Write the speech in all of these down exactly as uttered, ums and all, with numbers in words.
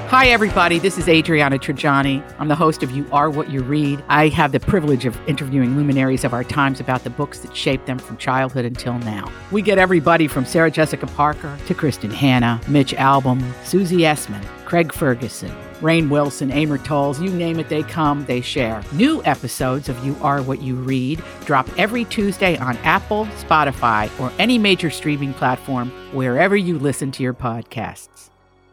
Hi, everybody. This is Adriana Trajani. I'm the host of You Are What You Read. I have the privilege of interviewing luminaries of our times about the books that shaped them from childhood until now. We get everybody from Sarah Jessica Parker to Kristen Hanna, Mitch Albom, Susie Essman, Craig Ferguson, Rainn Wilson, Amor Towles, you name it, they come, they share. New episodes of You Are What You Read drop every Tuesday on Apple, Spotify, or any major streaming platform wherever you listen to your podcasts.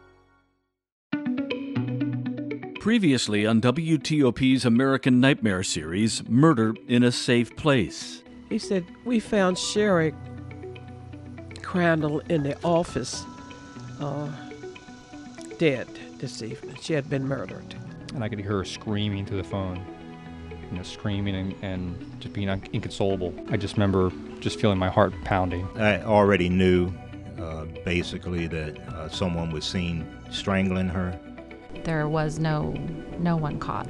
Previously on W T O P's American Nightmare series, Murder in a Safe Place. He said, we found Sherry Crandall in the office uh, dead this evening. She had been murdered. And I could hear her screaming through the phone, you know, screaming and, and just being un- inconsolable. I just remember just feeling my heart pounding. I already knew uh, basically that uh, someone was seen strangling her. There was no no one caught.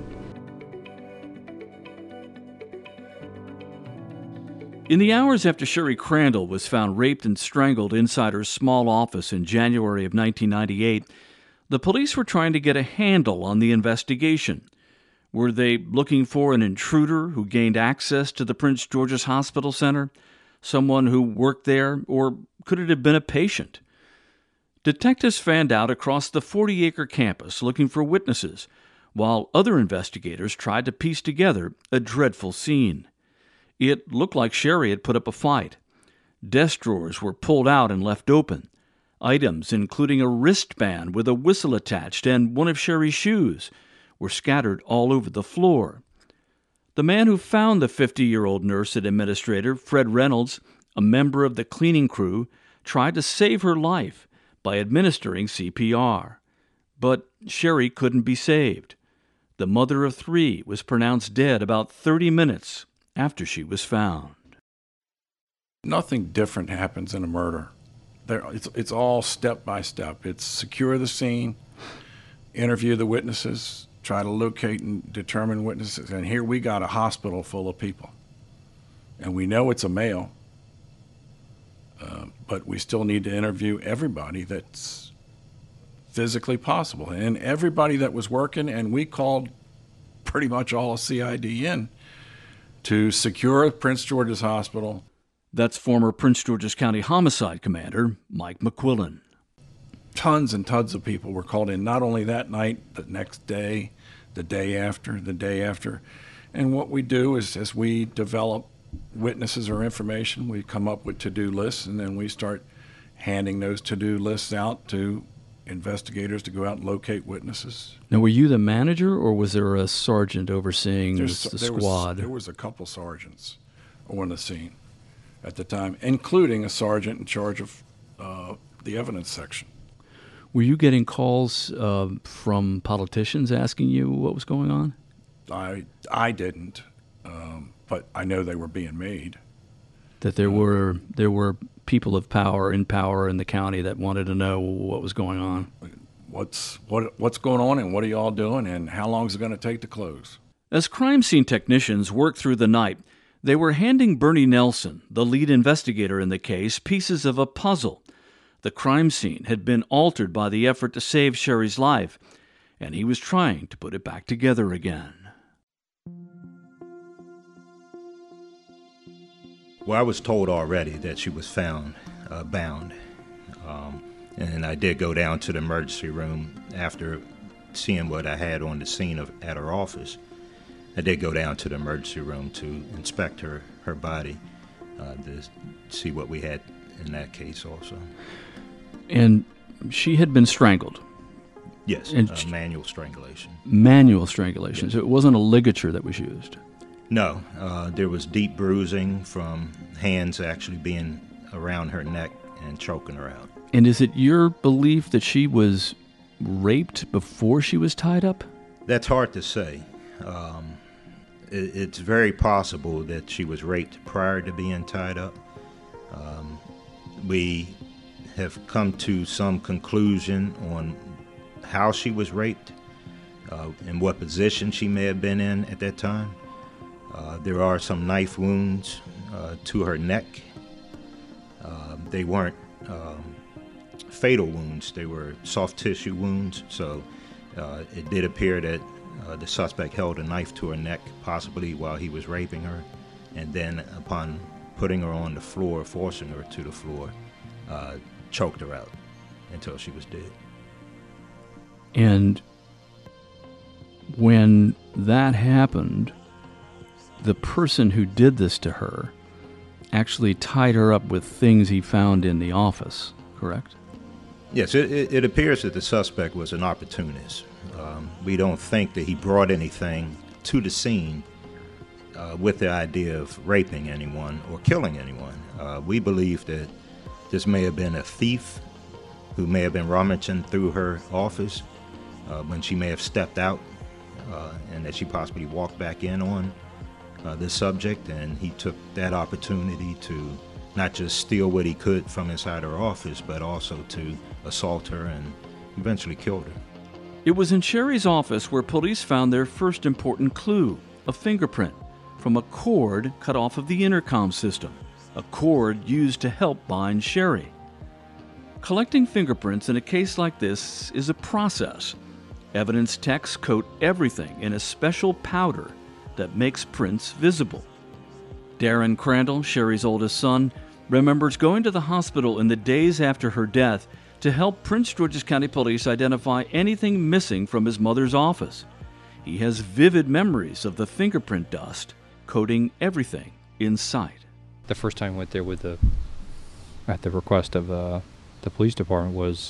In the hours after Sherry Crandall was found raped and strangled inside her small office in January of nineteen ninety-eight, the police were trying to get a handle on the investigation. Were they looking for an intruder who gained access to the Prince George's Hospital Center, someone who worked there, or could it have been a patient? Detectives fanned out across the forty-acre campus looking for witnesses, while other investigators tried to piece together a dreadful scene. It looked like Sherry had put up a fight. Desk drawers were pulled out and left open. Items, including a wristband with a whistle attached and one of Sherry's shoes, were scattered all over the floor. The man who found the fifty-year-old nurse and administrator, Fred Reynolds, a member of the cleaning crew, tried to save her life by administering C P R. But Sherry couldn't be saved. The mother of three was pronounced dead about thirty minutes after she was found. Nothing different happens in a murder. There, it's, it's all step by step. It's secure the scene, interview the witnesses, try to locate and determine witnesses. And here we got a hospital full of people. And we know it's a male. Uh, but we still need to interview everybody that's physically possible. And everybody that was working, and we called pretty much all of C I D in to secure Prince George's Hospital. That's former Prince George's County Homicide Commander Mike McQuillan. Tons and tons of people were called in, not only that night, the next day, the day after, the day after. And what we do is, as we develop witnesses or information, we come up with to-do lists, and then we start handing those to-do lists out to investigators to go out and locate witnesses. Now, were you the manager, or was there a sergeant overseeing There's, the there squad? Was, there was a couple sergeants on the scene at the time, including a sergeant in charge of uh, the evidence section. Were you getting calls uh, from politicians asking you what was going on? I I didn't. Um, But I know they were being made. That there were there were people of power in power in the county that wanted to know what was going on. What's what what's going on, and what are y'all doing, and how long is it going to take to close? As crime scene technicians worked through the night, they were handing Bernie Nelson, the lead investigator in the case, pieces of a puzzle. The crime scene had been altered by the effort to save Sherry's life, and he was trying to put it back together again. Well, I was told already that she was found uh, bound, um, and I did go down to the emergency room after seeing what I had on the scene of, at her office. I did go down to the emergency room to inspect her, her body uh, to see what we had in that case also. And she had been strangled. Yes, and uh, manual strangulation. Manual strangulation, so it wasn't a ligature that was used. No, uh, there was deep bruising from hands actually being around her neck and choking her out. And is it your belief that she was raped before she was tied up? That's hard to say. Um, it, it's very possible that she was raped prior to being tied up. Um, we have come to some conclusion on how she was raped uh, and what position she may have been in at that time. Uh, there are some knife wounds uh, to her neck. Uh, they weren't um, fatal wounds. They were soft tissue wounds, so Uh, it did appear that uh, the suspect held a knife to her neck, possibly while he was raping her, and then upon putting her on the floor, forcing her to the floor, uh, choked her out until she was dead. And when that happened, the person who did this to her actually tied her up with things he found in the office, correct? Yes, it, it, it appears that the suspect was an opportunist. Um, we don't think that he brought anything to the scene uh, with the idea of raping anyone or killing anyone. Uh, we believe that this may have been a thief who may have been rummaging through her office uh, when she may have stepped out, uh, and that she possibly walked back in on uh, this subject, and he took that opportunity to not just steal what he could from inside her office, but also to assault her and eventually killed her. It was in Sherry's office where police found their first important clue, a fingerprint from a cord cut off of the intercom system, a cord used to help bind Sherry. Collecting fingerprints in a case like this is a process. Evidence techs coat everything in a special powder that makes prints visible. Darren Crandall, Sherry's oldest son, remembers going to the hospital in the days after her death to help Prince George's County Police identify anything missing from his mother's office. He has vivid memories of the fingerprint dust coating everything in sight. The first time I went there with the, at the request of uh, the police department, was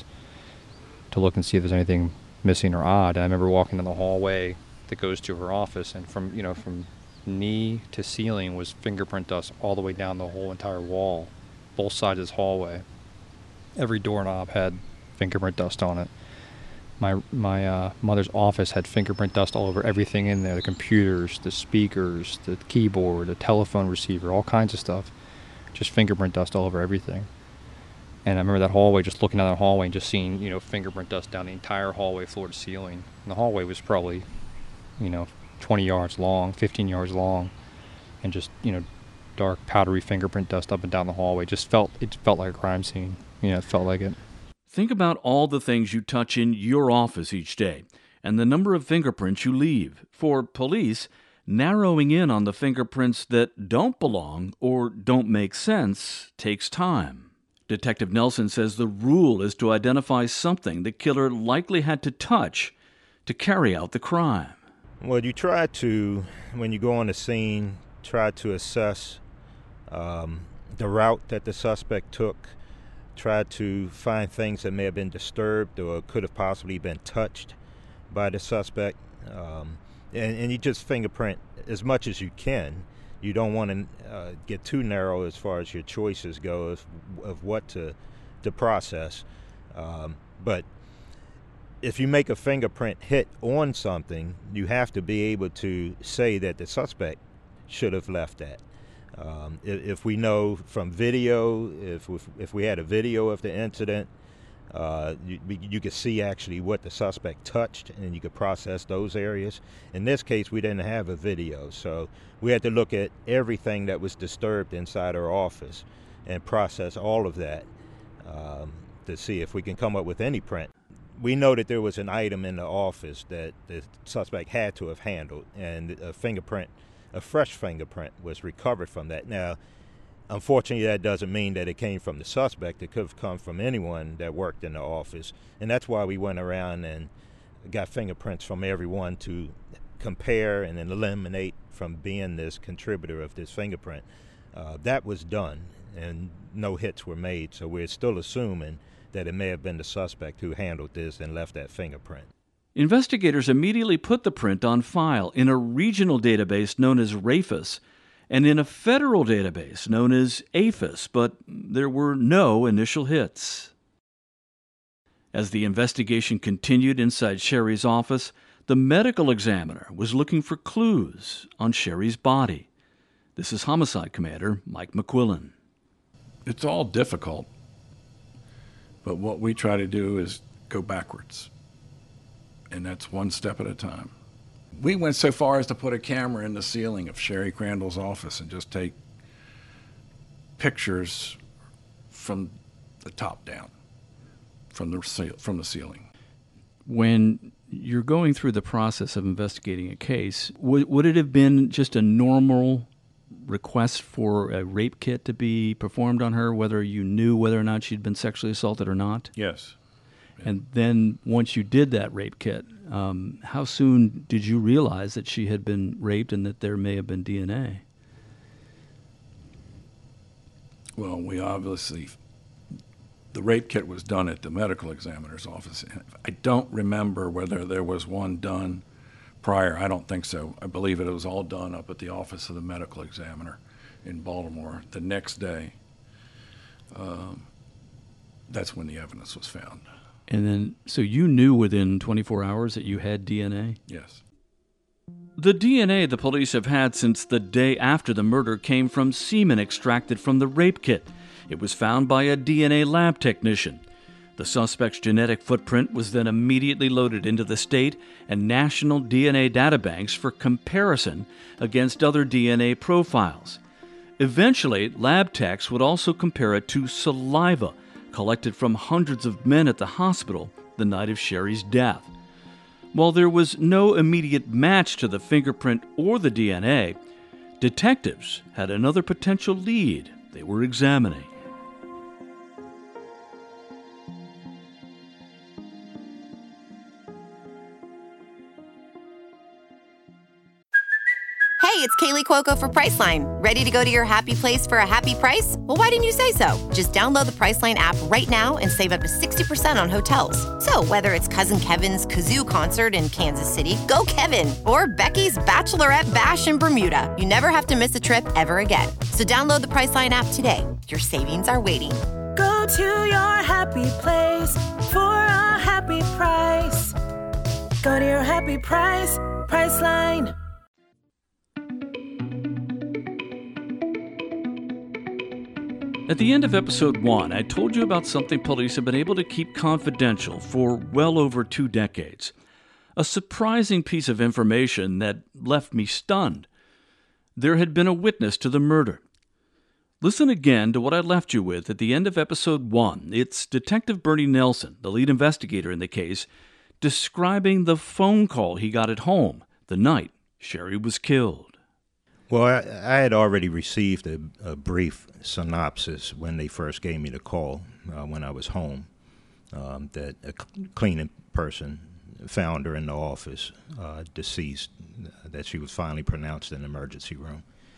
to look and see if there's anything missing or odd. And I remember walking in the hallway that goes to her office, and from, you know, from knee to ceiling was fingerprint dust all the way down the whole entire wall, both sides of this hallway. Every doorknob had fingerprint dust on it. My my uh, mother's office had fingerprint dust all over everything in there, the computers, the speakers, the keyboard, the telephone receiver, all kinds of stuff. Just fingerprint dust all over everything. And I remember that hallway, just looking down that hallway and just seeing, you know, fingerprint dust down the entire hallway, floor to ceiling. And the hallway was probably, you know, twenty yards long, fifteen yards long, and just, you know, dark powdery fingerprint dust up and down the hallway. Just felt, it felt like a crime scene. You know, it felt like it. Think about all the things you touch in your office each day and the number of fingerprints you leave. For police, narrowing in on the fingerprints that don't belong or don't make sense takes time. Detective Nelson says the rule is to identify something the killer likely had to touch to carry out the crime. Well, you try to, when you go on the scene, try to assess um, the route that the suspect took, try to find things that may have been disturbed or could have possibly been touched by the suspect. Um, and, and you just fingerprint as much as you can. You don't want to uh, get too narrow as far as your choices go of, of what to, to process. Um, but if you make a fingerprint hit on something, you have to be able to say that the suspect should have left that. Um, if, if we know from video, if if we had a video of the incident, uh, you, you could see actually what the suspect touched, and you could process those areas. In this case, we didn't have a video, so we had to look at everything that was disturbed inside our office and process all of that um, to see if we can come up with any print. We know that there was an item in the office that the suspect had to have handled, and a fingerprint, a fresh fingerprint, was recovered from that. Now, unfortunately, that doesn't mean that it came from the suspect. It could have come from anyone that worked in the office, and that's why we went around and got fingerprints from everyone to compare and then eliminate from being this contributor of this fingerprint. Uh, that was done, and no hits were made, so we're still assuming that it may have been the suspect who handled this and left that fingerprint. Investigators immediately put the print on file in a regional database known as RAFIS and in a federal database known as AFIS, but there were no initial hits. As the investigation continued inside Sherry's office, the medical examiner was looking for clues on Sherry's body. This is Homicide Commander Mike McQuillan. It's all difficult, but what we try to do is go backwards. And that's one step at a time. We went so far as to put a camera in the ceiling of Sherry Crandall's office and just take pictures from the top down, from the from the ceiling. When you're going through the process of investigating a case. Would, would it have been just a normal request for a rape kit to be performed on her, whether you knew whether or not she'd been sexually assaulted or not? Yes. And then once you did that rape kit, um, how soon did you realize that she had been raped and that there may have been D N A? Well, we obviously, the rape kit was done at the medical examiner's office. I don't remember whether there was one done prior. I don't think so. I believe it was all done up at the office of the medical examiner in Baltimore the next day. Um, that's when the evidence was found. And then, so you knew within twenty-four hours that you had D N A? Yes. The D N A the police have had since the day after the murder came from semen extracted from the rape kit. It was found by a D N A lab technician. The suspect's genetic footprint was then immediately loaded into the state and national D N A databanks for comparison against other D N A profiles. Eventually, lab techs would also compare it to saliva collected from hundreds of men at the hospital the night of Sherry's death. While there was no immediate match to the fingerprint or the D N A, detectives had another potential lead they were examining. Hey, it's Kaylee Cuoco for Priceline. Ready to go to your happy place for a happy price? Well, why didn't you say so? Just download the Priceline app right now and save up to sixty percent on hotels. So whether it's Cousin Kevin's Kazoo Concert in Kansas City, go Kevin, or Becky's Bachelorette Bash in Bermuda, you never have to miss a trip ever again. So download the Priceline app today. Your savings are waiting. Go to your happy place for a happy price. Go to your happy price, Priceline. At the end of episode one, I told you about something police have been able to keep confidential for well over two decades. A surprising piece of information that left me stunned. There had been a witness to the murder. Listen again to what I left you with at the end of episode one. It's Detective Bernie Nelson, the lead investigator in the case, describing the phone call he got at home the night Sherry was killed. Well, I, I had already received a, a brief synopsis when they first gave me the call uh, when I was home, um, that a cl- cleaning person found her in the office, uh, deceased, that she was finally pronounced in the emergency room,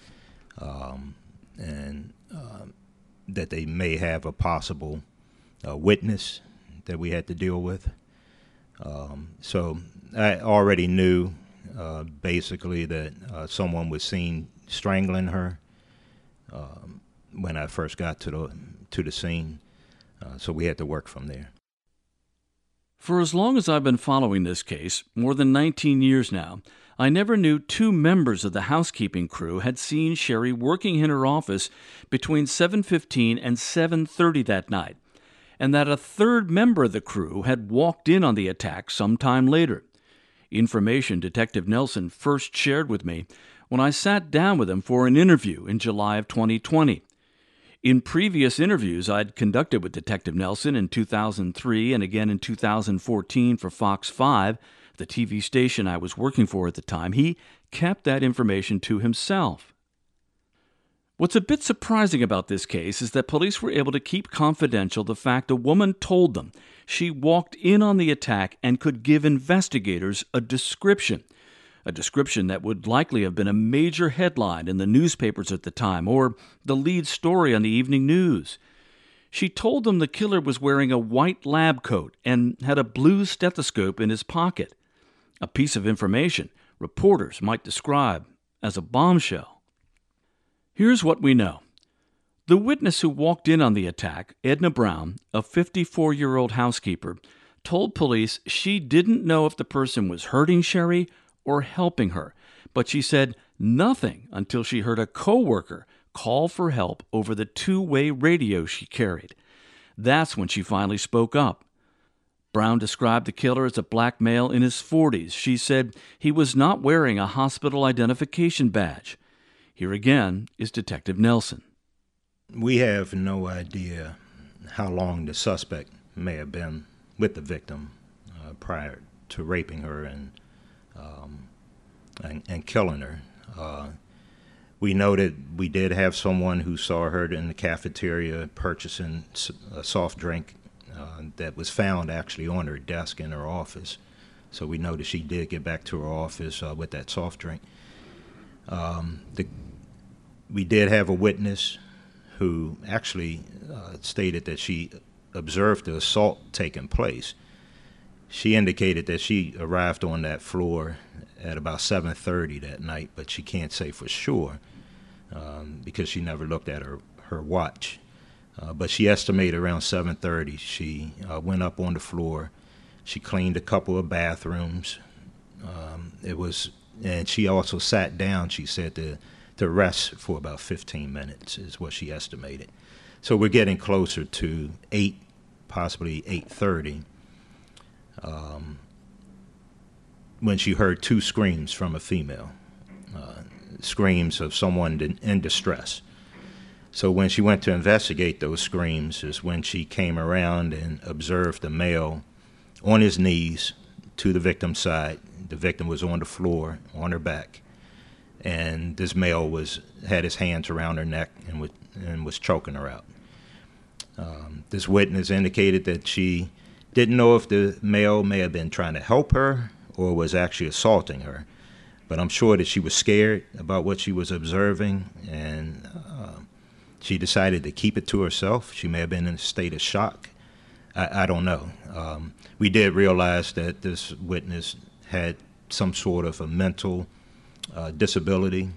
um, and uh, that they may have a possible uh, witness that we had to deal with. Um, so I already knew Uh, basically that uh, someone was seen strangling her um, when I first got to the to the scene, uh, so we had to work from there. For as long as I've been following this case, more than nineteen years now, I never knew two members of the housekeeping crew had seen Sherry working in her office between seven fifteen and seven thirty that night, and that a third member of the crew had walked in on the attack sometime later. Information Detective Nelson first shared with me when I sat down with him for an interview in July of twenty twenty. In previous interviews I'd conducted with Detective Nelson in two thousand three and again in two thousand fourteen for Fox five, the T V station I was working for at the time, he kept that information to himself. What's a bit surprising about this case is that police were able to keep confidential the fact a woman told them she walked in on the attack and could give investigators a description, a description that would likely have been a major headline in the newspapers at the time or the lead story on the evening news. She told them the killer was wearing a white lab coat and had a blue stethoscope in his pocket, a piece of information reporters might describe as a bombshell. Here's what we know. The witness who walked in on the attack, Edna Brown, a fifty-four-year-old housekeeper, told police she didn't know if the person was hurting Sherry or helping her, but she said nothing until she heard a coworker call for help over the two-way radio she carried. That's when she finally spoke up. Brown described the killer as a black male in his forties. She said he was not wearing a hospital identification badge. Here again is Detective Nelson. We have no idea how long the suspect may have been with the victim uh, prior to raping her and um, and, and killing her. Uh, we noted we did have someone who saw her in the cafeteria purchasing a soft drink uh, that was found actually on her desk in her office. So we noticed she did get back to her office uh, with that soft drink. Um, the, we did have a witness who actually uh, stated that she observed the assault taking place. She indicated that she arrived on that floor at about seven thirty that night, but she can't say for sure um, because she never looked at her, her watch. Uh, but she estimated around seven thirty. She uh, went up on the floor. She cleaned a couple of bathrooms. Um, it was, and she also sat down, she said, to, to rest for about fifteen minutes is what she estimated. So we're getting closer to eight, possibly eight thirty. Um, when she heard two screams from a female, uh, screams of someone in, in distress. So when she went to investigate those screams is when she came around and observed a male on his knees to the victim's side. The victim was on the floor, on her back, and this male was had his hands around her neck and was, and was choking her out. Um, this witness indicated that she didn't know if the male may have been trying to help her or was actually assaulting her, but I'm sure that she was scared about what she was observing, and uh, she decided to keep it to herself. She may have been in a state of shock. I, I don't know. Um, we did realize that this witness had some sort of a mental uh, disability,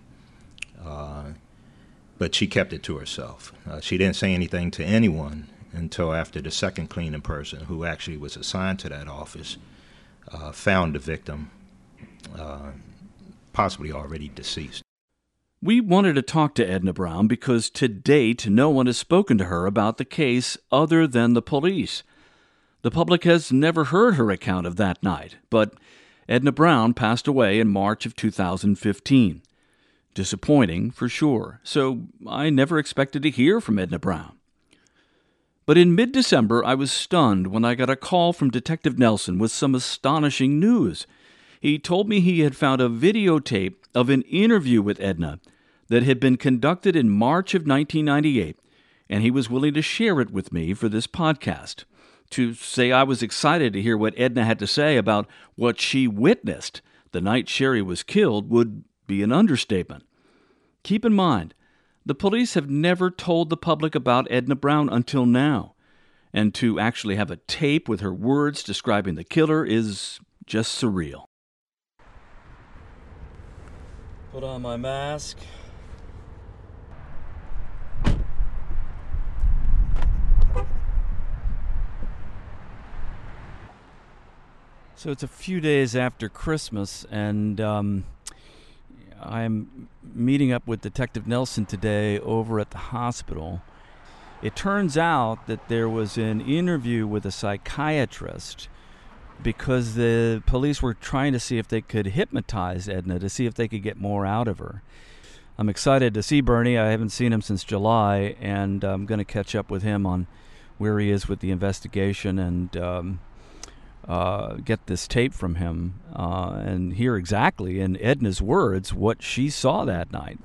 uh, but she kept it to herself. Uh, she didn't say anything to anyone until after the second cleaning person, who actually was assigned to that office, uh, found the victim, uh, possibly already deceased. We wanted to talk to Edna Brown because to date no one has spoken to her about the case other than the police. The public has never heard her account of that night, but Edna Brown passed away in March of two thousand fifteen. Disappointing, for sure, so I never expected to hear from Edna Brown. But in mid-December, I was stunned when I got a call from Detective Nelson with some astonishing news. He told me he had found a videotape of an interview with Edna that had been conducted in March of nineteen ninety-eight, and he was willing to share it with me for this podcast. To say I was excited to hear what Edna had to say about what she witnessed the night Sherry was killed would be an understatement. Keep in mind, the police have never told the public about Edna Brown until now, and to actually have a tape with her words describing the killer is just surreal. Put on my mask. So it's a few days after Christmas, and um, I'm meeting up with Detective Nelson today over at the hospital. It turns out that there was an interview with a psychiatrist because the police were trying to see if they could hypnotize Edna to see if they could get more out of her. I'm excited to see Bernie. I haven't seen him since July, and I'm going to catch up with him on where he is with the investigation and um, uh, get this tape from him uh, and hear exactly, in Edna's words, what she saw that night.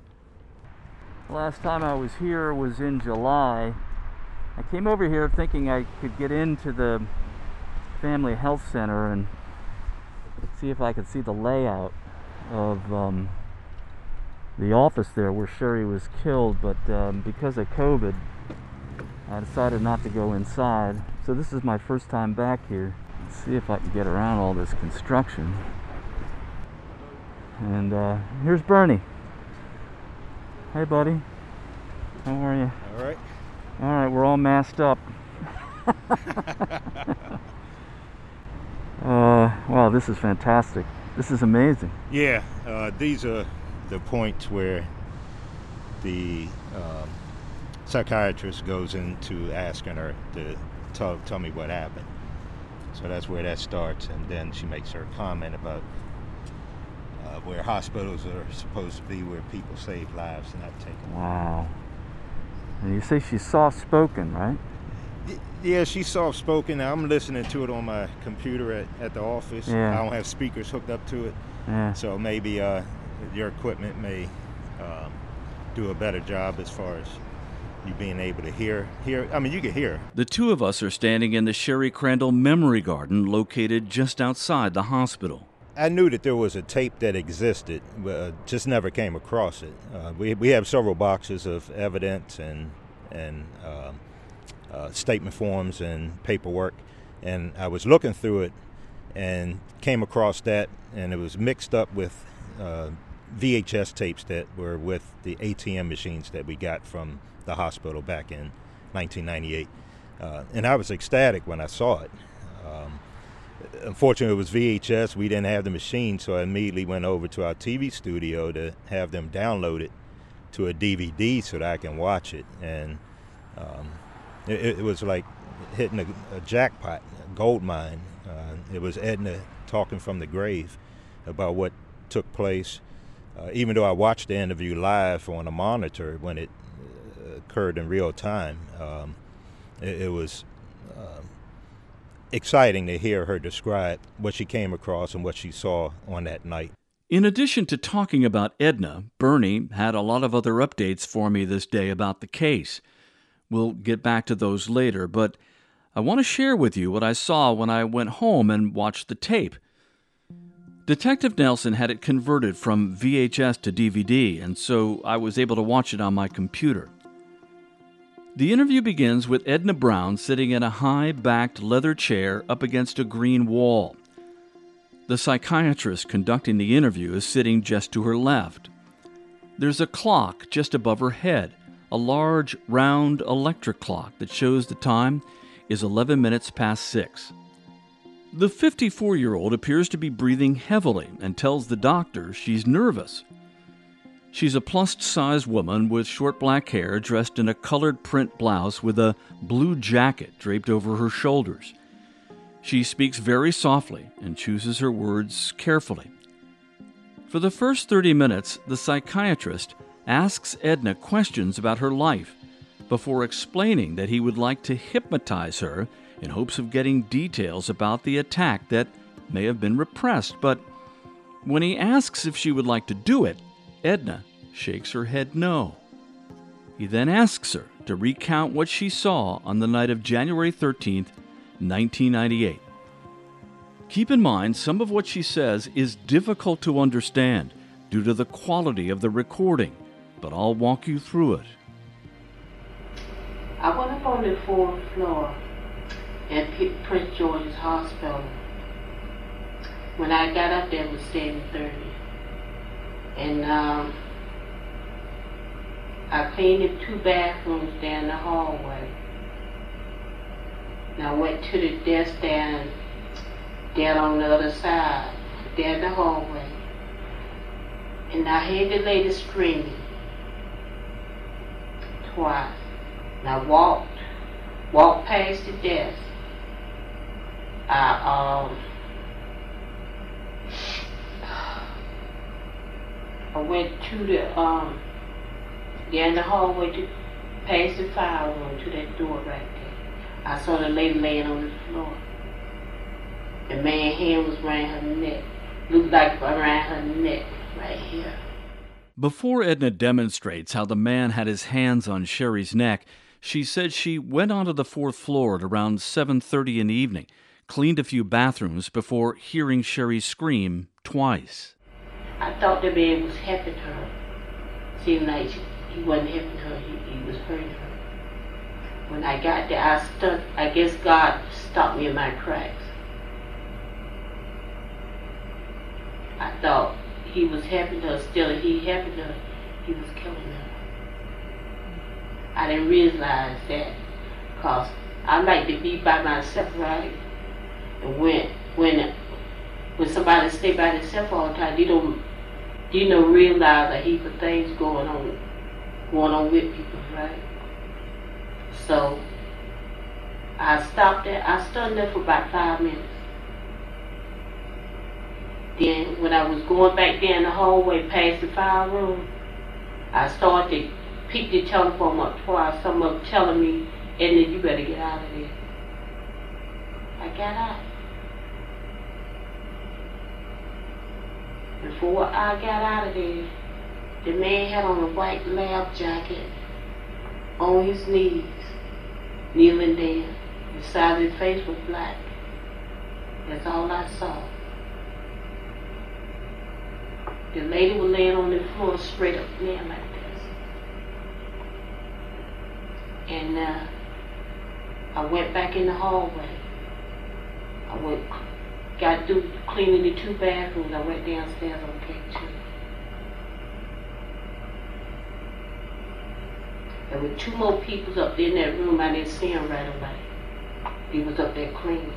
Last time I was here was in July. I came over here thinking I could get into the Family Health Center and see if I could see the layout of um, the office there where Sherry was killed, but um, because of COVID, I decided not to go inside. So this is my first time back here. Let's see if I can get around all this construction. And uh, here's Bernie. Hey, buddy. How are you? All right. All right, we're all masked up. Uh, wow, this is fantastic. This is amazing. Yeah, uh, these are the points where the um, psychiatrist goes into asking her to tell, tell me what happened. So that's where that starts, and then she makes her comment about uh, where hospitals are supposed to be, where people save lives, not take them. Wow. And you say she's soft-spoken, right? Yeah, she's soft-spoken. I'm listening to it on my computer at, at the office. Yeah. I don't have speakers hooked up to it. Yeah. So maybe uh, your equipment may uh, do a better job as far as you being able to hear. hear. I mean, you can hear. The two of us are standing in the Sherry Crandall Memory Garden located just outside the hospital. I knew that there was a tape that existed, but uh, just never came across it. Uh, we, we have several boxes of evidence and, and uh, uh, statement forms and paperwork, and I was looking through it and came across that, and it was mixed up with uh, V H S tapes that were with the A T M machines that we got from the hospital back in nineteen ninety-eight. Uh, and I was ecstatic when I saw it. Um, unfortunately, it was V H S. We didn't have the machine, so I immediately went over to our T V studio to have them download it to a D V D so that I can watch it. And um, it, it was like hitting a, a jackpot, a gold mine. Uh, it was Edna talking from the grave about what took place. Uh, even though I watched the interview live on a monitor when it uh, occurred in real time, um, it, it was uh, exciting to hear her describe what she came across and what she saw on that night. In addition to talking about Edna, Bernie had a lot of other updates for me this day about the case. We'll get back to those later, but I want to share with you what I saw when I went home and watched the tape. Detective Nelson had it converted from V H S to D V D, and so I was able to watch it on my computer. The interview begins with Edna Brown sitting in a high-backed leather chair up against a green wall. The psychiatrist conducting the interview is sitting just to her left. There's a clock just above her head, a large, round electric clock that shows the time is eleven minutes past six. The fifty-four-year-old appears to be breathing heavily and tells the doctor she's nervous. She's a plus-sized woman with short black hair dressed in a colored print blouse with a blue jacket draped over her shoulders. She speaks very softly and chooses her words carefully. For the first thirty minutes, the psychiatrist asks Edna questions about her life before explaining that he would like to hypnotize her in hopes of getting details about the attack that may have been repressed. But when he asks if she would like to do it, Edna shakes her head no. He then asks her to recount what she saw on the night of January thirteenth, nineteen ninety-eight. Keep in mind, some of what she says is difficult to understand due to the quality of the recording, but I'll walk you through it. I went up on the fourth floor at Prince George's Hospital. When I got up there, it was seven thirty. And um, I cleaned the two bathrooms down the hallway. And I went to the desk down, down on the other side, down the hallway. And I heard the lady screaming twice. And I walked, walked past the desk. I, um, I went to the, um, down the hallway to past the fire room to that door right there. I saw the lady laying on the floor. The man's hand was around her neck. Looked like around her neck, right here. Before Edna demonstrates how the man had his hands on Sherry's neck, she said she went onto the fourth floor at around seven thirty in the evening, cleaned a few bathrooms before hearing Sherry scream twice. I thought the man was helping her. Seemed like he wasn't helping her, he, he was hurting her. When I got there, I stuck, I guess God stopped me in my tracks. I thought he was helping her, still he helping her, he was killing her. I didn't realize that, because I like to be by myself, right? And when when when somebody stay by themselves all the time, they don't you know realize a heap of things going on going on with people, right? So I stopped there. I stood there for about five minutes. Then when I was going back down the hallway past the fire room, I started to pick the telephone up twice. Some of them telling me Edna, you better get out of there. I got out. Before I got out of there, the man had on a white lab jacket, on his knees, kneeling down. The side of his face was black. That's all I saw. The lady was laying on the floor straight up there like this. And uh, I went back in the hallway. I went, got through cleaning the two bathrooms. I went downstairs on K two. There were two more people up there in that room. I didn't see them right away. He was up there cleaning.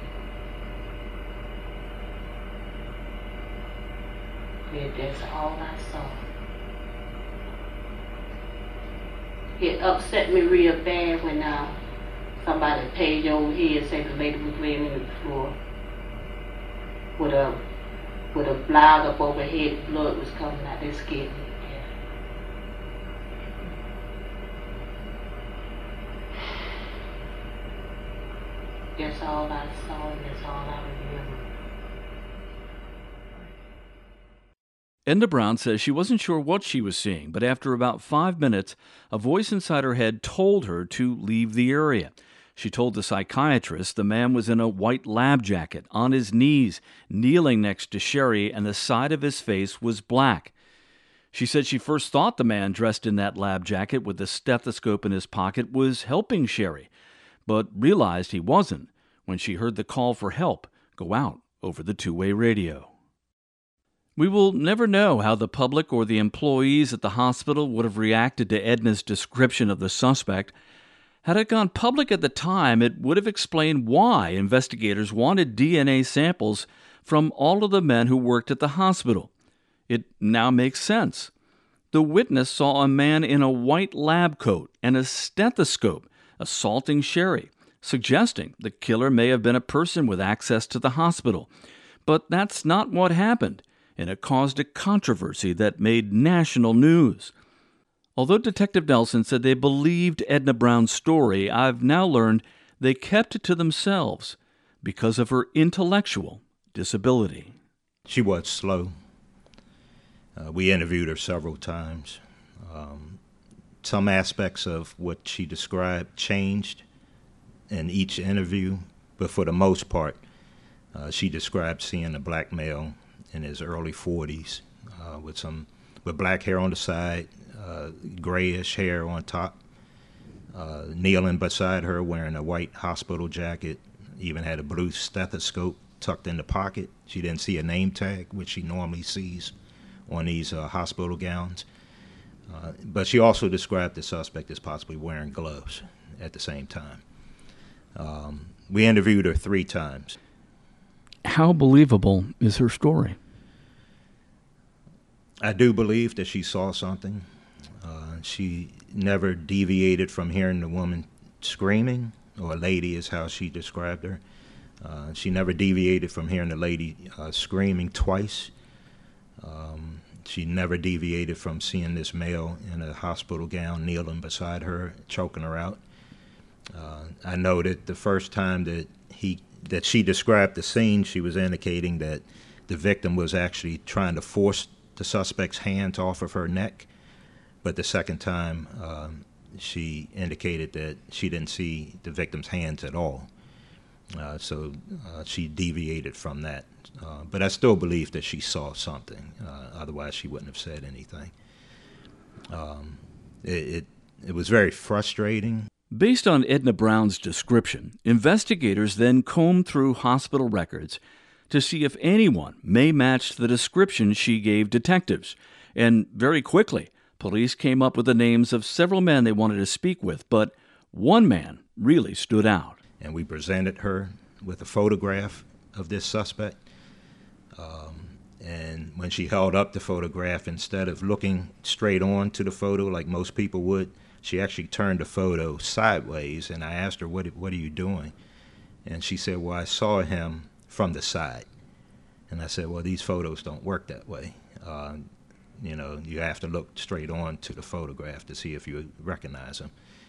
Yeah, that's all I saw. It upset me real bad when uh, somebody paged over here and said the lady was laying on the floor with a with a blouse up overhead. Blood was coming out. That scared me. That's all I saw, and that's all I remember. Edna Brown says she wasn't sure what she was seeing, but after about five minutes, a voice inside her head told her to leave the area. She told the psychiatrist the man was in a white lab jacket, on his knees, kneeling next to Sherry, and the side of his face was black. She said she first thought the man dressed in that lab jacket with the stethoscope in his pocket was helping Sherry, but realized he wasn't when she heard the call for help go out over the two-way radio. We will never know how the public or the employees at the hospital would have reacted to Edna's description of the suspect. Had it gone public at the time, it would have explained why investigators wanted D N A samples from all of the men who worked at the hospital. It now makes sense. The witness saw a man in a white lab coat and a stethoscope assaulting Sherry, suggesting the killer may have been a person with access to the hospital. But that's not what happened, and it caused a controversy that made national news. Although Detective Nelson said they believed Edna Brown's story, I've now learned they kept it to themselves because of her intellectual disability. She was slow. Uh, we interviewed her several times. Um, some aspects of what she described changed in each interview, but for the most part, uh, she described seeing a black male in his early forties uh, with some with black hair on the side, uh, grayish hair on top, uh, kneeling beside her wearing a white hospital jacket, even had a blue stethoscope tucked in the pocket. She didn't see a name tag, which she normally sees on these uh, hospital gowns. Uh, but she also described the suspect as possibly wearing gloves at the same time. Um, we interviewed her three times. How believable is her story? I do believe that she saw something. Uh, she never deviated from hearing the woman screaming, or a lady is how she described her. Uh, she never deviated from hearing the lady uh, screaming twice. Um, she never deviated from seeing this male in a hospital gown kneeling beside her, choking her out. Uh, I know that the first time that he that she described the scene, she was indicating that the victim was actually trying to force the suspect's hands off of her neck. But the second time, um, she indicated that she didn't see the victim's hands at all. Uh, so uh, she deviated from that. Uh, but I still believe that she saw something. Uh, otherwise, she wouldn't have said anything. Um, it, it it was very frustrating. Based on Edna Brown's description, investigators then combed through hospital records to see if anyone may match the description she gave detectives. And very quickly, police came up with the names of several men they wanted to speak with, but one man really stood out. And we presented her with a photograph of this suspect. Um, and when she held up the photograph, instead of looking straight on to the photo like most people would, she actually turned the photo sideways, and I asked her, what, what are you doing? And she said, well, I saw him from the side. And I said, well, these photos don't work that way. Uh, you know, you have to look straight on to the photograph to see if you recognize him.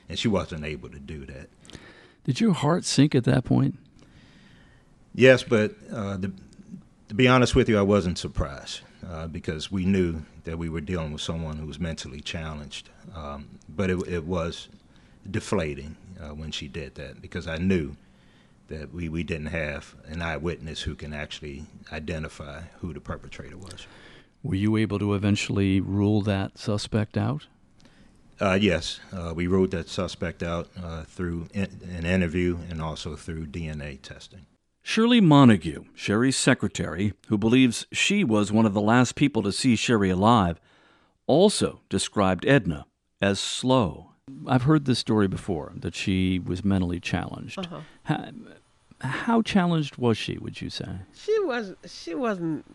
and she wasn't able to do that. Did your heart sink at that point? Yes, but uh, the, to be honest with you, I wasn't surprised uh, because we knew that we were dealing with someone who was mentally challenged. Um, but it, it was deflating uh, when she did that, because I knew that we, we didn't have an eyewitness who can actually identify who the perpetrator was. Were you able to eventually rule that suspect out? Uh, yes, uh, we ruled that suspect out uh, through in, an interview and also through D N A testing. Shirley Montague, Sherry's secretary, who believes she was one of the last people to see Sherry alive, also described Edna as slow. I've heard this story before, that she was mentally challenged. Uh-huh. How, how challenged was she, would you say? She was. She wasn't.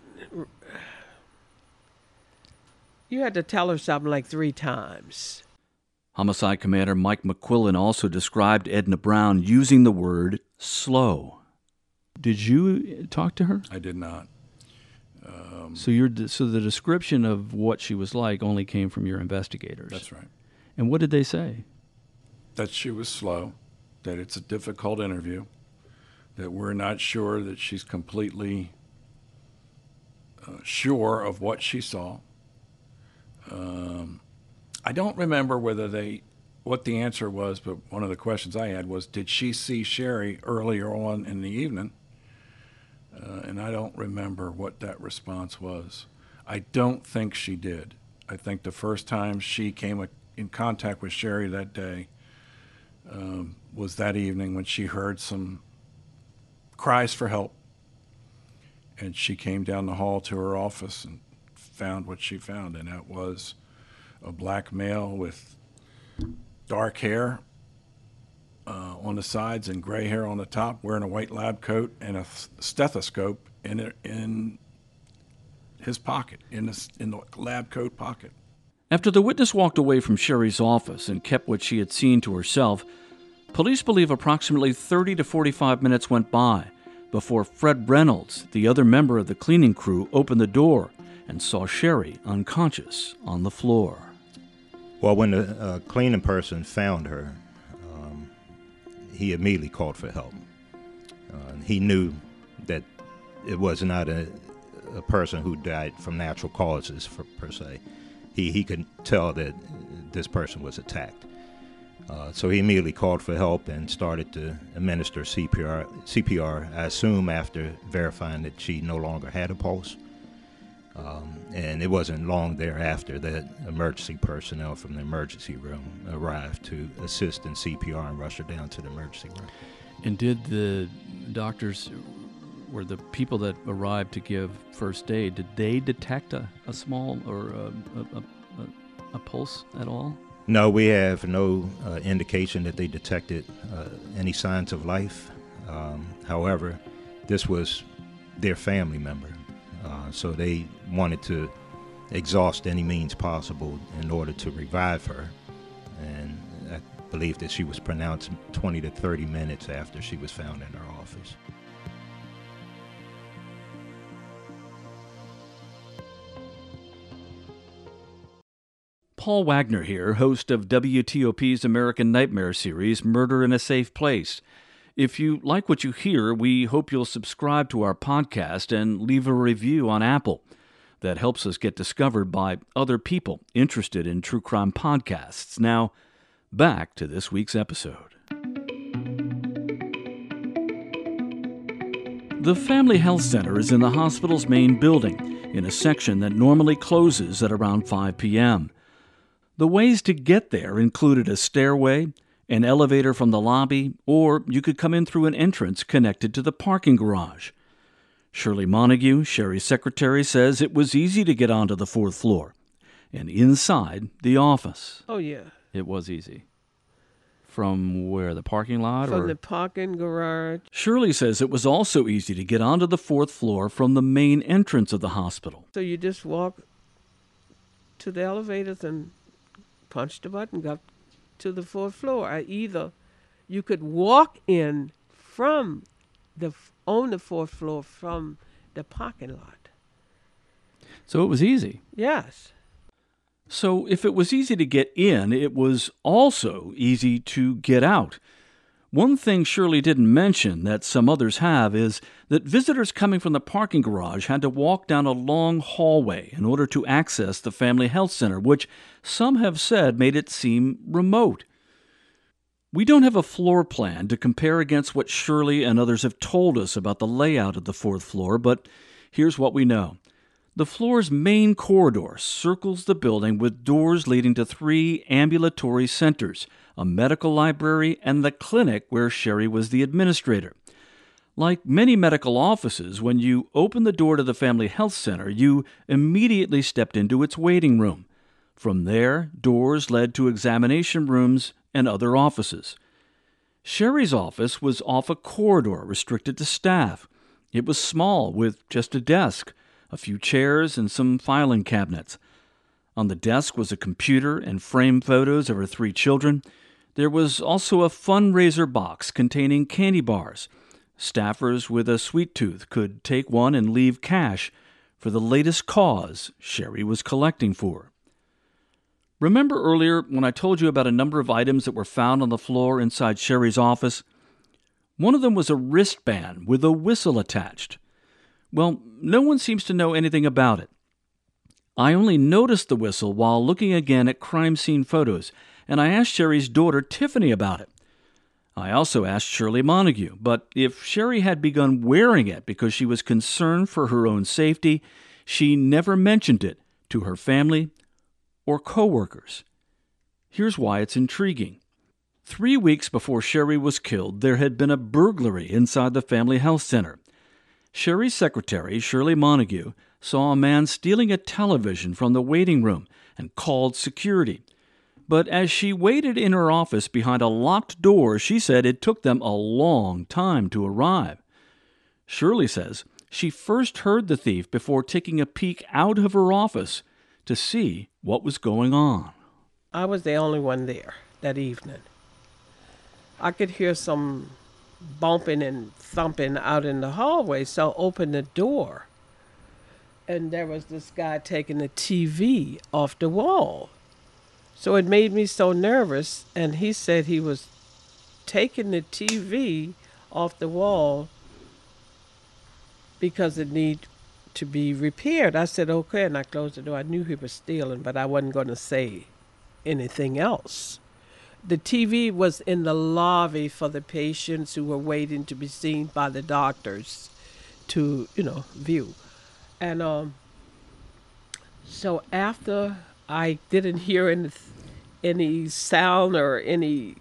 You had to tell her something like three times. Homicide Commander Mike McQuillan also described Edna Brown using the word slow. Did you talk to her? I did not. Um, so you're so the description of what she was like only came from your investigators. That's right. And what did they say? That she was slow, that it's a difficult interview, that we're not sure that she's completely uh, sure of what she saw. Um, I don't remember whether they, what the answer was, but one of the questions I had was, did she see Sherry earlier on in the evening? Uh, and I don't remember what that response was. I don't think she did. I think the first time she came in contact with Sherry that day um, was that evening when she heard some cries for help. And she came down the hall to her office and found what she found, and that was a black male with dark hair uh, on the sides and gray hair on the top, wearing a white lab coat and a stethoscope in it, in his pocket, in the, in the lab coat pocket. After the witness walked away from Sherry's office and kept what she had seen to herself, police believe approximately thirty to forty-five minutes went by before Fred Reynolds, the other member of the cleaning crew, opened the door and saw Sherry unconscious on the floor. Well, when the uh, cleaning person found her, um, he immediately called for help. Uh, he knew that it was not a, a person who died from natural causes, for, per se. He, he could tell that this person was attacked. Uh, so he immediately called for help and started to administer C P R, C P R, I assume after verifying that she no longer had a pulse. Um, and it wasn't long thereafter that emergency personnel from the emergency room arrived to assist in C P R and rush her down to the emergency room. And did the doctors, were the people that arrived to give first aid, did they detect a, a small or a, a, a, a pulse at all? No, we have no uh, indication that they detected uh, any signs of life. Um, however, this was their family member. Uh, so they wanted to exhaust any means possible in order to revive her. And I believe that she was pronounced twenty to thirty minutes after she was found in her office. Paul Wagner here, host of W T O P's American Nightmare series, Murder in a Safe Place. If you like what you hear, we hope you'll subscribe to our podcast and leave a review on Apple. That helps us get discovered by other people interested in true crime podcasts. Now, back to this week's episode. The Family Health Center is in the hospital's main building, in a section that normally closes at around five p.m. The ways to get there included a stairway, an elevator from the lobby, or you could come in through an entrance connected to the parking garage. Shirley Montague, Sherry's secretary, says it was easy to get onto the fourth floor and inside the office. Oh, yeah. It was easy. From where, the parking lot? From or? the parking garage. Shirley says it was also easy to get onto the fourth floor from the main entrance of the hospital. So you just walk to the elevators and punch the button, got to the fourth floor. Or either you could walk in from the on the fourth floor from the parking lot. So it was easy. Yes. So if it was easy to get in, it was also easy to get out. One thing Shirley didn't mention that some others have is that visitors coming from the parking garage had to walk down a long hallway in order to access the family health center, which some have said made it seem remote. We don't have a floor plan to compare against what Shirley and others have told us about the layout of the fourth floor, but here's what we know. The floor's main corridor circles the building with doors leading to three ambulatory centers, a medical library, and the clinic where Sherry was the administrator. Like many medical offices, when you opened the door to the family health center, you immediately stepped into its waiting room. From there, doors led to examination rooms and other offices. Sherry's office was off a corridor restricted to staff. It was small, with just a desk, a few chairs, and some filing cabinets. On the desk was a computer and framed photos of her three children. There was also a fundraiser box containing candy bars. Staffers with a sweet tooth could take one and leave cash for the latest cause Sherry was collecting for. Remember earlier when I told you about a number of items that were found on the floor inside Sherry's office? One of them was a wristband with a whistle attached. Well, no one seems to know anything about it. I only noticed the whistle while looking again at crime scene photos, and I asked Sherry's daughter, Tiffany, about it. I also asked Shirley Montague, but if Sherry had begun wearing it because she was concerned for her own safety, she never mentioned it to her family or coworkers. Here's why it's intriguing. Three weeks before Sherry was killed, there had been a burglary inside the family health center. Sherry's secretary, Shirley Montague, saw a man stealing a television from the waiting room and called security. But as she waited in her office behind a locked door, she said it took them a long time to arrive. Shirley says she first heard the thief before taking a peek out of her office to see what was going on. I was the only one there that evening. I could hear some bumping and thumping out in the hallway, so I opened the door. And there was this guy taking the T V off the wall. So it made me so nervous, and he said he was taking the T V off the wall because it needed to be repaired. I said, okay, and I closed the door. I knew he was stealing, but I wasn't going to say anything else. The T V was in the lobby for the patients who were waiting to be seen by the doctors to, you know, view. And um, so after I didn't hear any, any sound or any,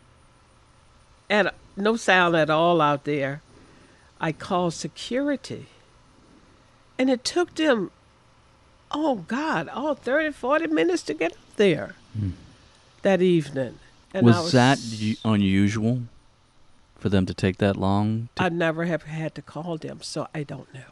and no sound at all out there, I called security. And it took them, oh God, all thirty, forty minutes to get up there hmm. that evening. And was, I was that u- unusual for them to take that long? To... I never have had to call them, so I don't know.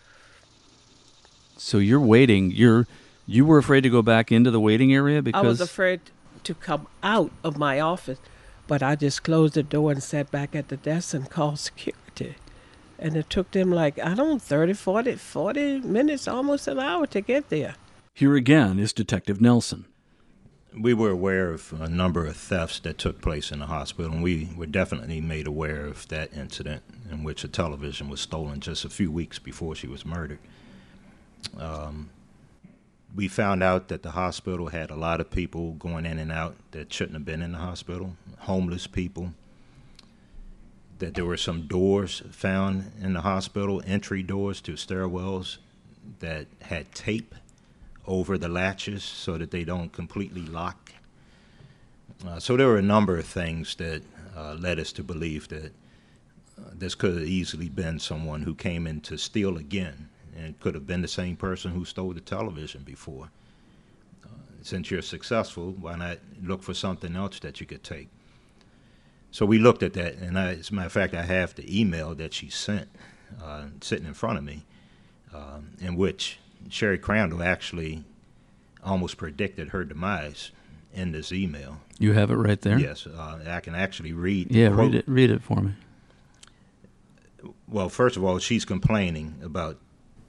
So you're waiting. You're you were afraid to go back into the waiting area because I was afraid to come out of my office, but I just closed the door and sat back at the desk and called security. And it took them like, I don't know, thirty, forty, forty minutes, almost an hour to get there. Here again is Detective Nelson. We were aware of a number of thefts that took place in the hospital, and we were definitely made aware of that incident in which a television was stolen just a few weeks before she was murdered. Um, we found out that the hospital had a lot of people going in and out that shouldn't have been in the hospital, homeless people, that there were some doors found in the hospital, entry doors to stairwells that had tape over the latches so that they don't completely lock. Uh, so there were a number of things that uh, led us to believe that uh, this could have easily been someone who came in to steal again, and it could have been the same person who stole the television before. Uh, since you're successful, why not look for something else that you could take? So we looked at that, and I, as a matter of fact, I have the email that she sent uh, sitting in front of me, um, in which Sherry Crandall actually almost predicted her demise in this email. You have it right there? Yes, uh, I can actually read the Yeah, quote. read it, read it for me. Well, first of all, she's complaining about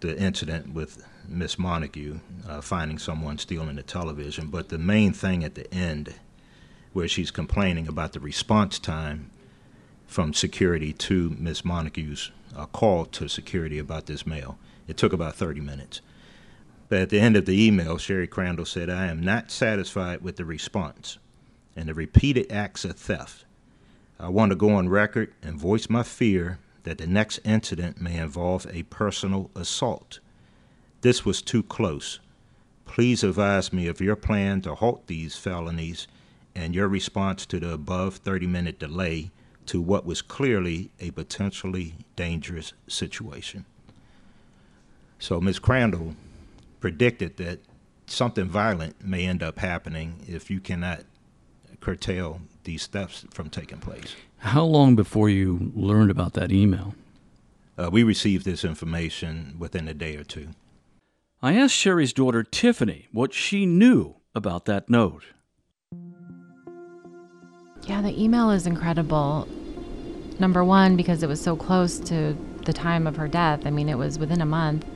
the incident with Miss Montague, uh, finding someone stealing the television, but the main thing at the end, where she's complaining about the response time from security to Miss Montague's uh, call to security about this mail. It took about thirty minutes. But at the end of the email, Sherry Crandall said, "I am not satisfied with the response and the repeated acts of theft. I want to go on record and voice my fear that the next incident may involve a personal assault. This was too close. Please advise me of your plan to halt these felonies and your response to the above thirty-minute delay to what was clearly a potentially dangerous situation." So Miz Crandall predicted that something violent may end up happening if you cannot curtail these thefts from taking place. How long before you learned about that email? Uh, we received this information within a day or two. I asked Sherry's daughter, Tiffany, what she knew about that note. Yeah, the email is incredible. Number one, because it was so close to the time of her death. I mean, it was within a month.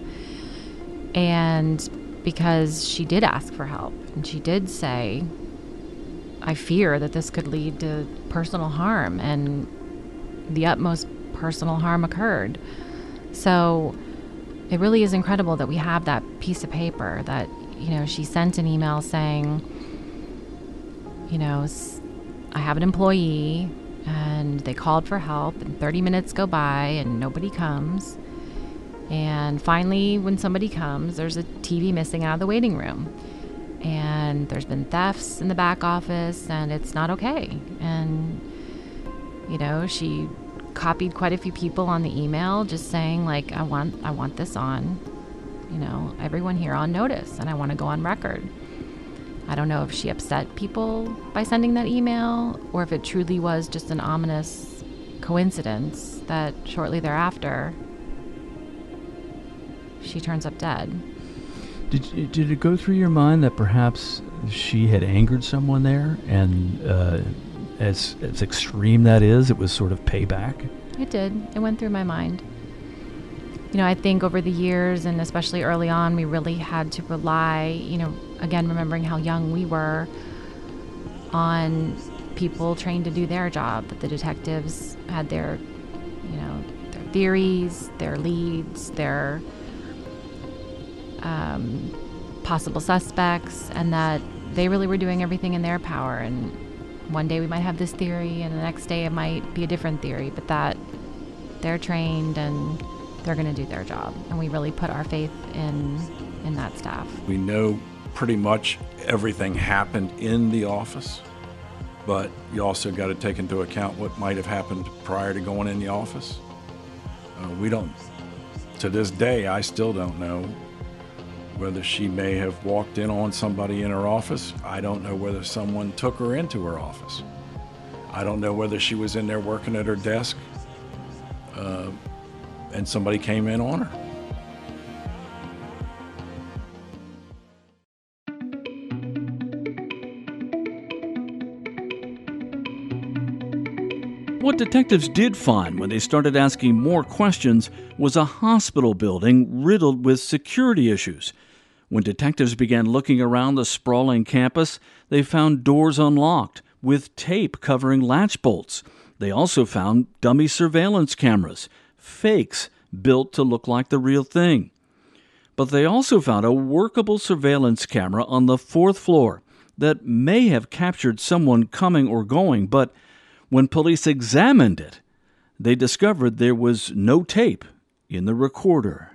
And because she did ask for help, and she did say, I fear that this could lead to personal harm, and the utmost personal harm occurred. So it really is incredible that we have that piece of paper that, you know, she sent an email saying, you know, I have an employee and they called for help and thirty minutes go by and nobody comes. And finally, when somebody comes, there's a T V missing out of the waiting room. And there's been thefts in the back office, and it's not okay. And, you know, she copied quite a few people on the email just saying, like, I want I want this on, you know, everyone here on notice, and I want to go on record. I don't know if she upset people by sending that email, or if it truly was just an ominous coincidence that shortly thereafter she turns up dead. Did did it go through your mind that perhaps she had angered someone there, and uh, as as extreme that is, it was sort of payback? It did. It went through my mind. You know, I think over the years, and especially early on, we really had to rely, you know, again, remembering how young we were, on people trained to do their job, that the detectives had their, you know, their theories, their leads, their Um, possible suspects, and that they really were doing everything in their power. And one day we might have this theory, and the next day it might be a different theory, but that they're trained and they're going to do their job. And we really put our faith in in that staff. We know pretty much everything happened in the office, but you also got to take into account what might have happened prior to going in the office. Uh, we don't, to this day, I still don't know whether she may have walked in on somebody in her office. I don't know whether someone took her into her office. I don't know whether she was in there working at her desk uh, and somebody came in on her. What detectives did find when they started asking more questions was a hospital building riddled with security issues. When detectives began looking around the sprawling campus, they found doors unlocked with tape covering latch bolts. They also found dummy surveillance cameras, fakes built to look like the real thing. But they also found a workable surveillance camera on the fourth floor that may have captured someone coming or going, but when police examined it, they discovered there was no tape in the recorder.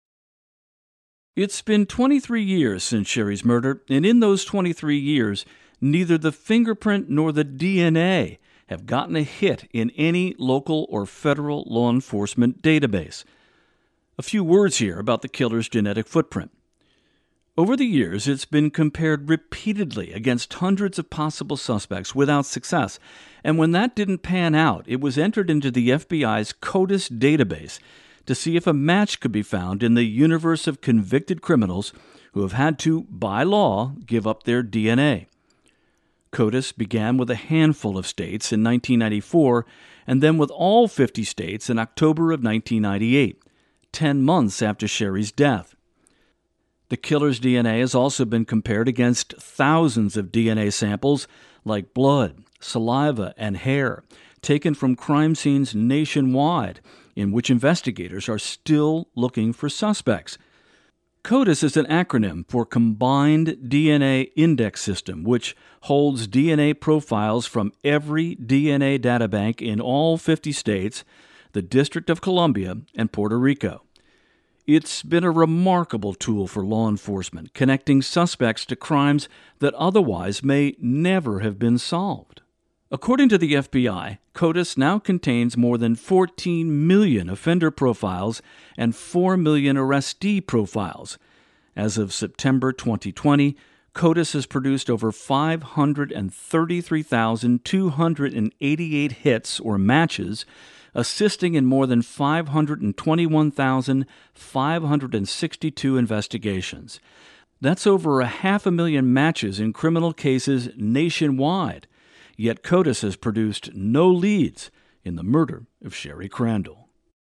It's been twenty-three years since Sherry's murder, and in those twenty-three years, neither the fingerprint nor the D N A have gotten a hit in any local or federal law enforcement database. A few words here about the killer's genetic footprint. Over the years, it's been compared repeatedly against hundreds of possible suspects without success, and when that didn't pan out, it was entered into the F B I's CODIS database to see if a match could be found in the universe of convicted criminals who have had to, by law, give up their D N A. CODIS began with a handful of states in nineteen ninety-four, and then with all fifty states in October of nineteen ninety-eight. ten months after Sherry's death. The killer's D N A has also been compared against thousands of D N A samples like blood, saliva, and hair taken from crime scenes nationwide, in which investigators are still looking for suspects. CODIS is an acronym for Combined D N A Index System, which holds D N A profiles from every D N A databank in all fifty states, the District of Columbia, and Puerto Rico. It's been a remarkable tool for law enforcement, connecting suspects to crimes that otherwise may never have been solved. According to the F B I, CODIS now contains more than fourteen million offender profiles and four million arrestee profiles. As of September twenty twenty, CODIS has produced over five hundred thirty-three thousand two hundred eighty-eight hits or matches, assisting in more than five hundred twenty-one thousand five hundred sixty-two investigations. That's over a half a million matches in criminal cases nationwide. Yet CODIS has produced no leads in the murder of Sherry Crandall.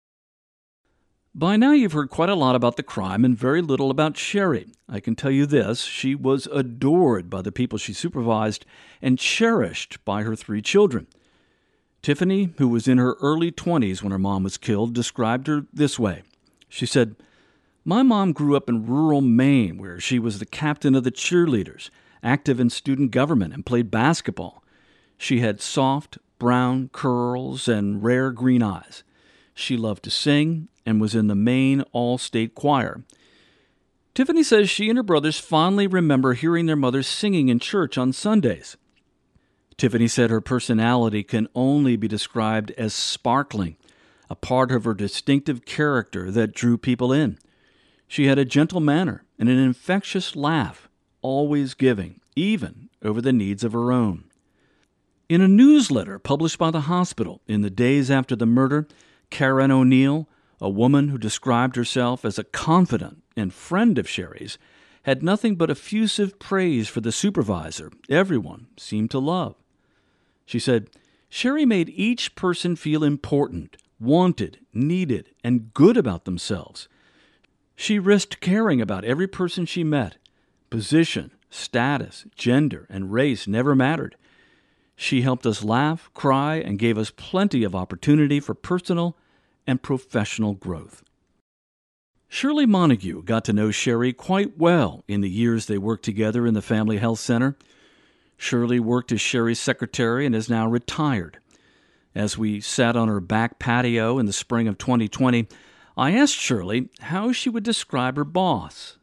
By now you've heard quite a lot about the crime and very little about Sherry. I can tell you this, she was adored by the people she supervised and cherished by her three children. Tiffany, who was in her early twenties when her mom was killed, described her this way. She said, "My mom grew up in rural Maine, where she was the captain of the cheerleaders, active in student government, and played basketball. She had soft, brown curls and rare green eyes. She loved to sing and was in the Maine All-State Choir." Tiffany says she and her brothers fondly remember hearing their mother singing in church on Sundays. Tiffany said her personality can only be described as sparkling, a part of her distinctive character that drew people in. She had a gentle manner and an infectious laugh, always giving, even over the needs of her own. In a newsletter published by the hospital in the days after the murder, Karen O'Neill, a woman who described herself as a confidant and friend of Sherry's, had nothing but effusive praise for the supervisor everyone seemed to love. She said, "Sherry made each person feel important, wanted, needed, and good about themselves. She risked caring about every person she met. Position, status, gender, and race never mattered. She helped us laugh, cry, and gave us plenty of opportunity for personal and professional growth." Shirley Montague got to know Sherry quite well in the years they worked together in the Family Health Center. Shirley worked as Sherry's secretary and is now retired. As we sat on her back patio in the spring of twenty twenty, I asked Shirley how she would describe her boss.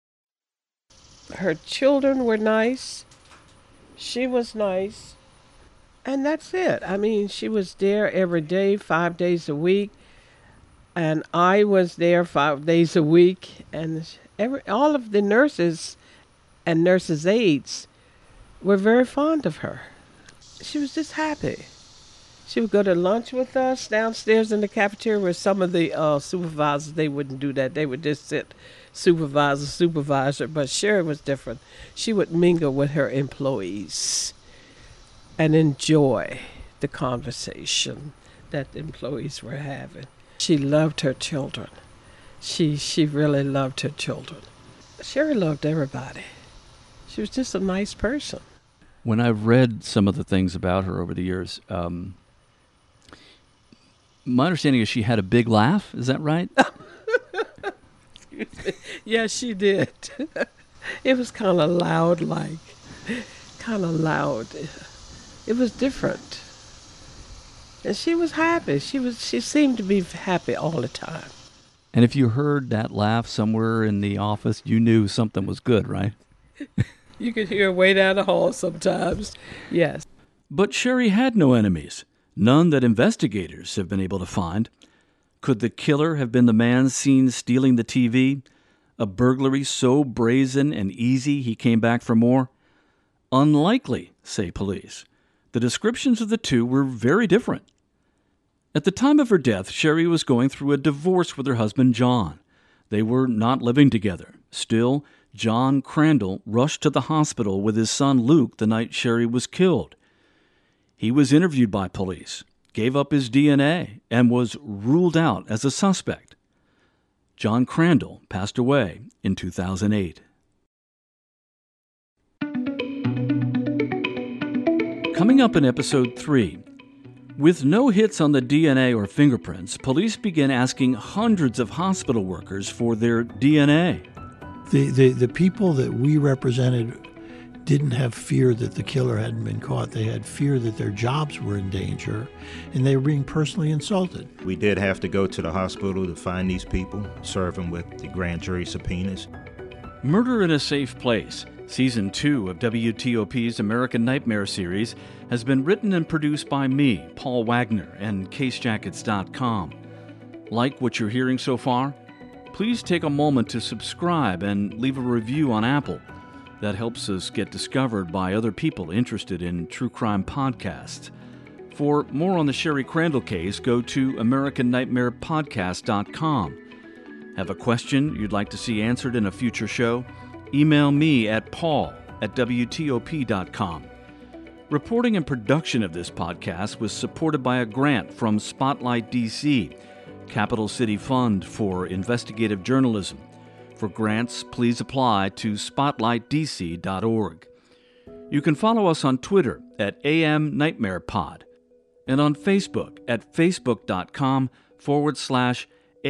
Her children were nice. She was nice. And that's it. I mean, she was there every day, five days a week. And I was there five days a week. And every, all of the nurses and nurses' aides were very fond of her. She was just happy. She would go to lunch with us downstairs in the cafeteria where some of the uh, supervisors, they wouldn't do that. They would just sit supervisor, supervisor. But Sherry was different. She would mingle with her employees and enjoy the conversation that the employees were having. She loved her children. She she really loved her children. Sherry loved everybody. She was just a nice person. When I've read some of the things about her over the years, um, my understanding is she had a big laugh. Is that right? Excuse me. Yes, she did. It was kind of loud, like, kind of loud. It was different. And she was happy. She was. She seemed to be happy all the time. And if you heard that laugh somewhere in the office, you knew something was good, right? You could hear her way down the hall sometimes. Yes. But Sherry had no enemies, none that investigators have been able to find. Could the killer have been the man seen stealing the T V? A burglary so brazen and easy he came back for more? Unlikely, say police. The descriptions of the two were very different. At the time of her death, Sherry was going through a divorce with her husband, John. They were not living together. Still, John Crandall rushed to the hospital with his son Luke the night Sherry was killed. He was interviewed by police, gave up his D N A, and was ruled out as a suspect. John Crandall passed away in two thousand eight. Coming up in episode three, with no hits on the D N A or fingerprints, police begin asking hundreds of hospital workers for their D N A. The, the, the people that we represented didn't have fear that the killer hadn't been caught. They had fear that their jobs were in danger, and they were being personally insulted. We did have to go to the hospital to find these people, serve them with the grand jury subpoenas. Murder in a Safe Place, Season two of W T O P's American Nightmare series, has been written and produced by me, Paul Wagner, and case jackets dot com. Like what you're hearing so far? Please take a moment to subscribe and leave a review on Apple. That helps us get discovered by other people interested in true crime podcasts. For more on the Sherry Crandall case, go to American Nightmare Podcast dot com. Have a question you'd like to see answered in a future show? Email me at paul at W T O P dot com. Reporting and production of this podcast was supported by a grant from Spotlight D C, Capital City Fund for Investigative Journalism. For grants, please apply to spotlight d c dot org. You can follow us on Twitter at A M Nightmare Pod and on Facebook at facebook.com forward slash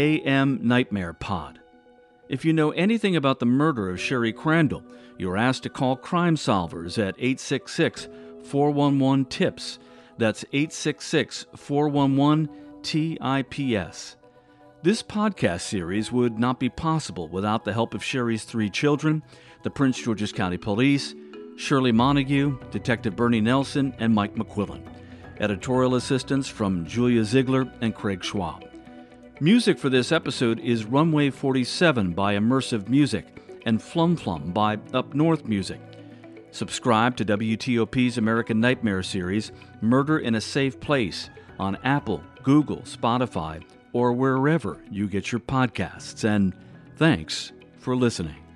AM Nightmare Pod. If you know anything about the murder of Sherry Crandall, you're asked to call Crime Solvers at eight six six, four one one, T I P S. That's eight six six, four one one, T I P S. This podcast series would not be possible without the help of Sherry's three children, the Prince George's County Police, Shirley Montague, Detective Bernie Nelson, and Mike McQuillan. Editorial assistance from Julia Ziegler and Craig Schwab. Music for this episode is Runway forty-seven by Immersive Music and Flum Flum by Up North Music. Subscribe to W T O P's American Nightmare series, Murder in a Safe Place, on Apple, Google, Spotify, or wherever you get your podcasts. And thanks for listening.